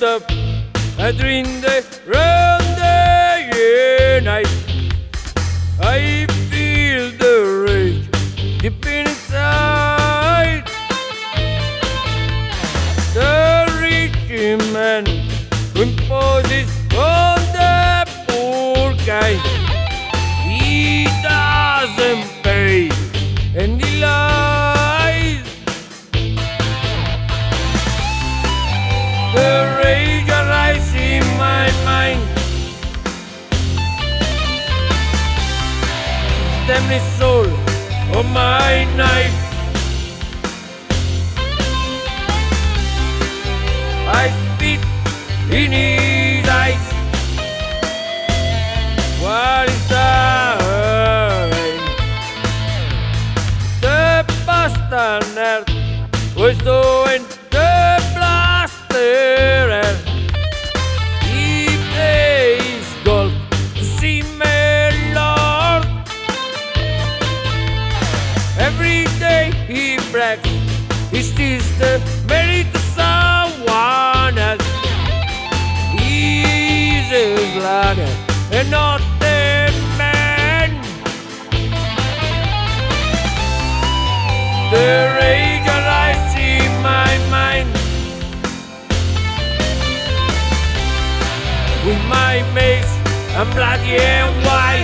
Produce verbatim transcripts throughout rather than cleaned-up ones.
stop and drink the round the night. I feel the rage deep inside. The rich man imposes on the poor guy. He doesn't pay and he lies. The rage arises in my mind. Stem the soul of my knife. I spit in his eyes. What is that? The bastard was doing the blaster. He plays golf to see me, Lord. Every day he brags, he steals the merit to someone else. He's a slugger and not a man. The rage arises in my mind. With my mace, I'm bloody and white.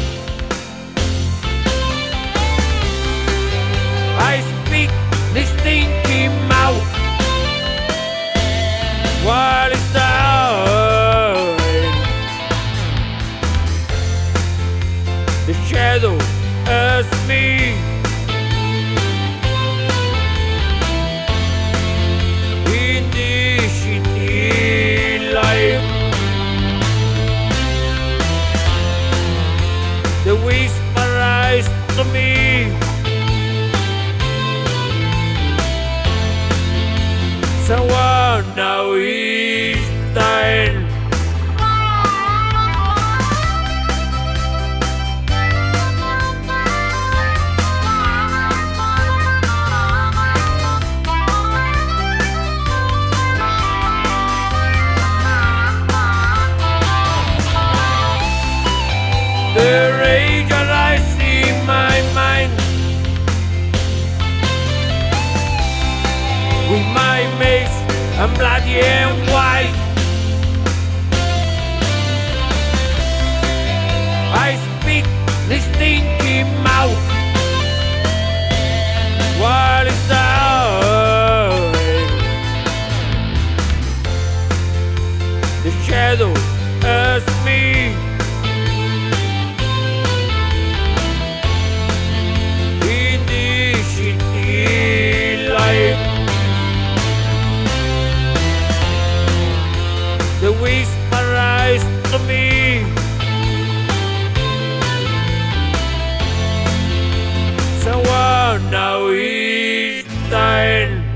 I speak this stinking mouth. What is that? The shadow as me. In this shitty life, the whisper rise to me. Someone now is dying. The rage arises in my mind. With my mace, I'm bloody and white. I speak this stinking mouth. What is that? The shadow as me. In this shitty life, the whisper rise to me. Someone now is dying.